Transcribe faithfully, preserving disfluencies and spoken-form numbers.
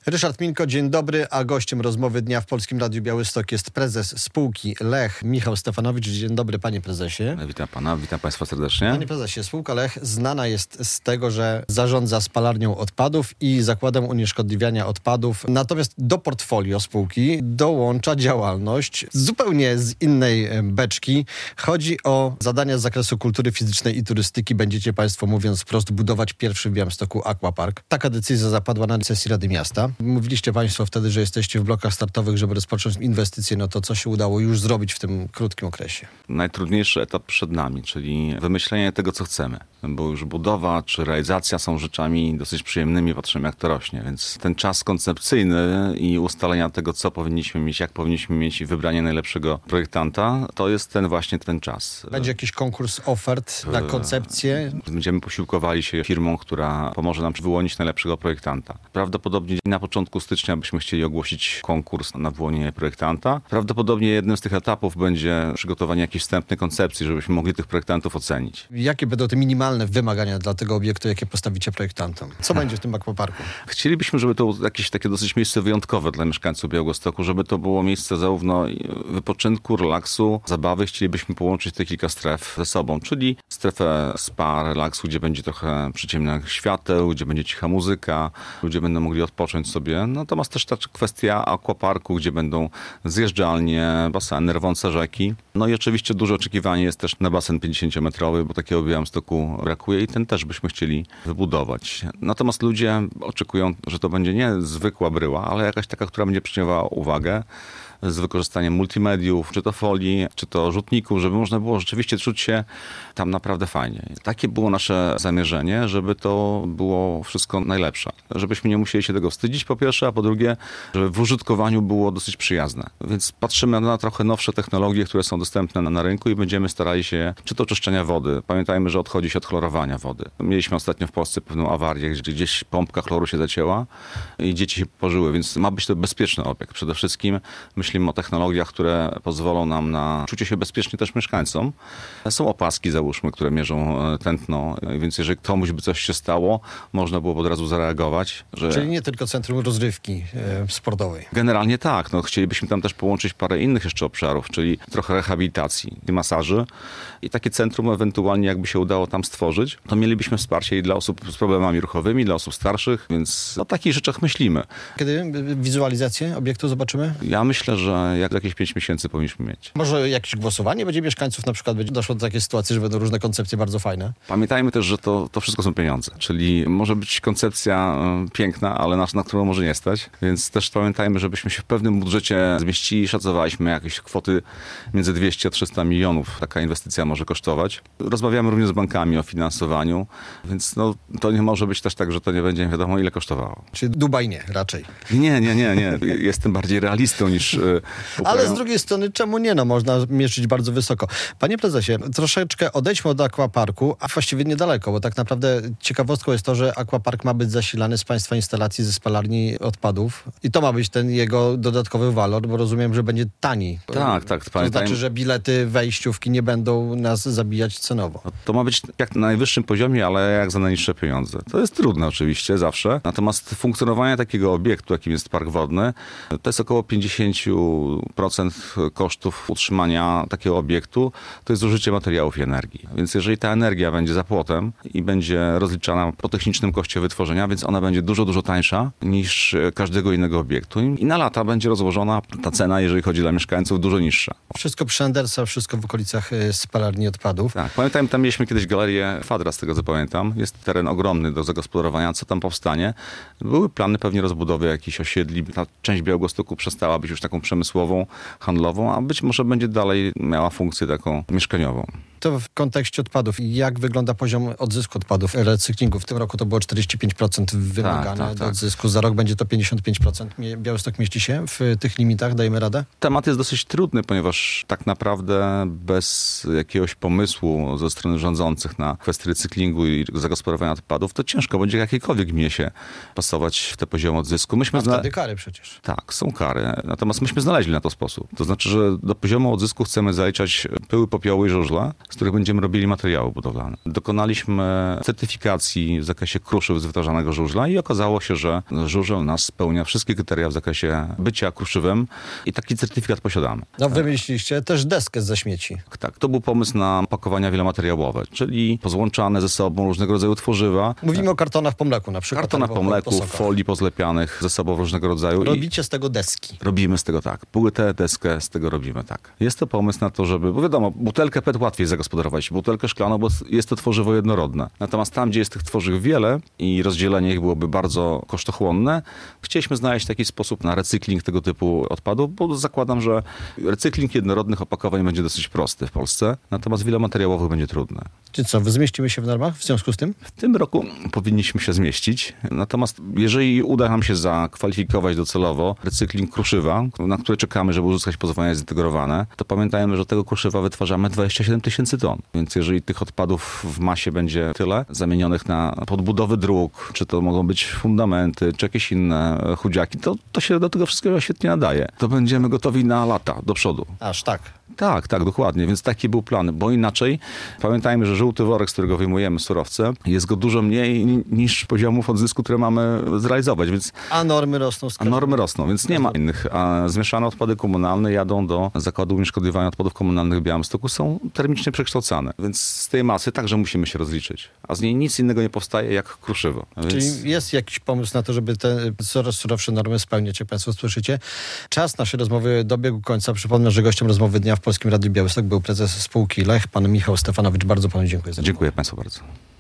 Ryszard Minko, dzień dobry, a gościem rozmowy dnia w Polskim Radiu Białystok jest prezes spółki Lech, Michał Stefanowicz. Dzień dobry, panie prezesie. Witam pana, witam państwa serdecznie. Panie prezesie, spółka Lech znana jest z tego, że zarządza spalarnią odpadów i zakładem unieszkodliwiania odpadów. Natomiast do portfolio spółki dołącza działalność zupełnie z innej beczki. Chodzi o zadania z zakresu kultury fizycznej i turystyki. Będziecie państwo, mówiąc wprost, budować pierwszy w Białymstoku aquapark. Taka decyzja zapadła na sesji Rady Miasta. Mówiliście państwo wtedy, że jesteście w blokach startowych, żeby rozpocząć inwestycje. No to co się udało już zrobić w tym krótkim okresie? Najtrudniejszy etap przed nami, czyli wymyślenie tego, co chcemy. Bo już budowa czy realizacja są rzeczami dosyć przyjemnymi, patrzymy jak to rośnie. Więc ten czas koncepcyjny i ustalenia tego, co powinniśmy mieć, jak powinniśmy mieć i wybranie najlepszego projektanta, to jest ten właśnie ten czas. Będzie jakiś konkurs ofert na koncepcję? Będziemy posiłkowali się firmą, która pomoże nam wyłonić najlepszego projektanta. Prawdopodobnie na początku stycznia byśmy chcieli ogłosić konkurs na wyłonienie projektanta. Prawdopodobnie jednym z tych etapów będzie przygotowanie jakiejś wstępnej koncepcji, żebyśmy mogli tych projektantów ocenić. Jakie będą te minimalne wymagania dla tego obiektu, jakie postawicie projektantom? Co będzie w tym aquaparku? Chcielibyśmy, żeby to było jakieś takie dosyć miejsce wyjątkowe dla mieszkańców Białegostoku, żeby to było miejsce zarówno wypoczynku, relaksu, zabawy. Chcielibyśmy połączyć te kilka stref ze sobą, czyli strefę spa, relaksu, gdzie będzie trochę przyciemnych świateł, gdzie będzie cicha muzyka, ludzie będą mogli odpocząć sobie. Natomiast też ta kwestia aquaparku, gdzie będą zjeżdżalnie, baseny, rwące rzeki. No i oczywiście duże oczekiwanie jest też na basen pięćdziesięciometrowy, bo takiego w Białymstoku brakuje i ten też byśmy chcieli wybudować. Natomiast ludzie oczekują, że to będzie nie zwykła bryła, ale jakaś taka, która będzie przyciągała uwagę, z wykorzystaniem multimediów, czy to folii, czy to rzutników, żeby można było rzeczywiście czuć się tam naprawdę fajnie. Takie było nasze zamierzenie, żeby to było wszystko najlepsze. Żebyśmy nie musieli się tego wstydzić po pierwsze, a po drugie, żeby w użytkowaniu było dosyć przyjazne. Więc patrzymy na trochę nowsze technologie, które są dostępne na, na rynku i będziemy starali się, czy to czyszczenia wody. Pamiętajmy, że odchodzi się od chlorowania wody. Mieliśmy ostatnio w Polsce pewną awarię, gdzie gdzieś pompka chloru się zacięła i dzieci się pożyły, więc ma być to bezpieczny obiekt. Przede wszystkim myślę, Myślimy o technologiach, które pozwolą nam na czucie się bezpiecznie też mieszkańcom. Są opaski, załóżmy, które mierzą tętno, więc jeżeli komuś by coś się stało, można było od razu zareagować. Że... Czyli nie tylko centrum rozrywki e, sportowej. Generalnie tak. No, chcielibyśmy tam też połączyć parę innych jeszcze obszarów, czyli trochę rehabilitacji i masaży. I takie centrum ewentualnie jakby się udało tam stworzyć, to mielibyśmy wsparcie i dla osób z problemami ruchowymi, dla osób starszych, więc o takich rzeczach myślimy. Kiedy wizualizację obiektu zobaczymy? Ja myślę, że jak jakieś pięć miesięcy powinniśmy mieć. Może jakieś głosowanie będzie mieszkańców, na przykład będzie doszło do takiej sytuacji, że będą różne koncepcje bardzo fajne? Pamiętajmy też, że to, to wszystko są pieniądze, czyli może być koncepcja y, piękna, ale na, na którą może nie stać, więc też pamiętajmy, żebyśmy się w pewnym budżecie zmieścili, szacowaliśmy jakieś kwoty między dwieście a trzysta milionów taka inwestycja może kosztować. Rozmawiamy również z bankami o finansowaniu, więc no, to nie może być też tak, że to nie będzie nie wiadomo ile kosztowało. Czyli Dubaj nie, raczej. Nie, nie, nie, nie. Jestem bardziej realistą niż... Y, Ale z drugiej strony, czemu nie? No, można mierzyć bardzo wysoko. Panie prezesie, troszeczkę odejdźmy od aquaparku, a właściwie niedaleko, bo tak naprawdę ciekawostką jest to, że aquapark ma być zasilany z państwa instalacji ze spalarni odpadów i to ma być ten jego dodatkowy walor, bo rozumiem, że będzie tani. Tak, tak. To Pamiętajmy. znaczy, że bilety, wejściówki nie będą nas zabijać cenowo. No, to ma być jak na najwyższym poziomie, ale jak za najniższe pieniądze. To jest trudne oczywiście, zawsze. Natomiast funkcjonowanie takiego obiektu, jakim jest park wodny, to jest około pięćdziesiąt procent kosztów utrzymania takiego obiektu, to jest zużycie materiałów i energii. Więc jeżeli ta energia będzie za płotem i będzie rozliczana po technicznym koszcie wytworzenia, więc ona będzie dużo, dużo tańsza niż każdego innego obiektu. I na lata będzie rozłożona ta cena, jeżeli chodzi dla mieszkańców, dużo niższa. Wszystko przy Andersa, wszystko w okolicach y, spalarni odpadów. Tak, pamiętam, tam mieliśmy kiedyś galerię Kwadra, z tego co pamiętam. Jest teren ogromny do zagospodarowania, co tam powstanie. Były plany pewnie rozbudowy jakichś osiedli. Ta część Białegostoku przestała być już taką przemysłową, handlową, a być może będzie dalej miała funkcję taką mieszkaniową. To w kontekście odpadów. Jak wygląda poziom odzysku odpadów, recyklingu? W tym roku to było czterdzieści pięć procent wymagane tak, tak, do tak. odzysku. Za rok będzie to pięćdziesiąt pięć procent. Białystok mieści się w tych limitach? Dajemy radę? Temat jest dosyć trudny, ponieważ tak naprawdę bez jakiegoś pomysłu ze strony rządzących na kwestię recyklingu i zagospodarowania odpadów, to ciężko będzie jakiejkolwiek gminie się pasować w te poziomy odzysku. Myśmy A zna... wtedy kary przecież. Tak, są kary. Natomiast myśmy znaleźli na to sposób. To znaczy, że do poziomu odzysku chcemy zaliczać pyły, popioły i żużle. z których będziemy robili materiały budowlane. Dokonaliśmy certyfikacji w zakresie kruszyw z wytwarzanego żużla i okazało się, że żużel nas spełnia wszystkie kryteria w zakresie bycia kruszywem i taki certyfikat posiadamy. No wymyśliliście też deskę ze śmieci. Tak, to był pomysł na pakowania wielomateriałowe, czyli pozłączane ze sobą różnego rodzaju tworzywa. Mówimy o kartonach po mleku na przykład. Kartonach po mleku, folii pozlepianych ze sobą różnego rodzaju. Robicie z tego deski. Robimy z tego tak. Płytę, deskę, z tego robimy tak. Jest to pomysł na to, żeby, bo wiadomo, butelkę P E T łatwiej zagospodarować, butelkę szklaną, bo jest to tworzywo jednorodne. Natomiast tam, gdzie jest tych tworzyw wiele i rozdzielenie ich byłoby bardzo kosztochłonne, chcieliśmy znaleźć taki sposób na recykling tego typu odpadów, bo zakładam, że recykling jednorodnych opakowań będzie dosyć prosty w Polsce, natomiast wielomateriałowych będzie trudny. Czy co, zmieścimy się w normach w związku z tym? W tym roku powinniśmy się zmieścić, natomiast jeżeli uda nam się zakwalifikować docelowo recykling kruszywa, na które czekamy, żeby uzyskać pozwolenie zintegrowane, to pamiętajmy, że tego kruszywa wytwarzamy dwadzieścia siedem tysięcy ton. Więc jeżeli tych odpadów w masie będzie tyle, zamienionych na podbudowy dróg, czy to mogą być fundamenty, czy jakieś inne chudziaki, to, to się do tego wszystkiego świetnie nadaje. To będziemy gotowi na lata do przodu. Aż tak. Tak, tak, dokładnie. Więc taki był plan, bo inaczej pamiętajmy, że żółty worek, z którego wyjmujemy surowce, jest go dużo mniej niż poziomów odzysku, które mamy zrealizować, więc... A normy rosną. A normy rosną, więc nie ma innych. A zmieszane odpady komunalne jadą do zakładu unieszkodliwiania odpadów komunalnych w Białymstoku, są termicznie przekształcane, więc z tej masy także musimy się rozliczyć. A z niej nic innego nie powstaje jak kruszywo. Więc... Czyli jest jakiś pomysł na to, żeby te coraz surowsze normy spełniać, jak Państwo słyszycie. Czas naszej rozmowy dobiegł końca. Przypomnę, że gościem rozmowy dnia w Polskim Radiu Białystok był prezes spółki Lech, pan Michał Stefanowicz. Bardzo panu dziękuję za Dziękuję Państwu bardzo.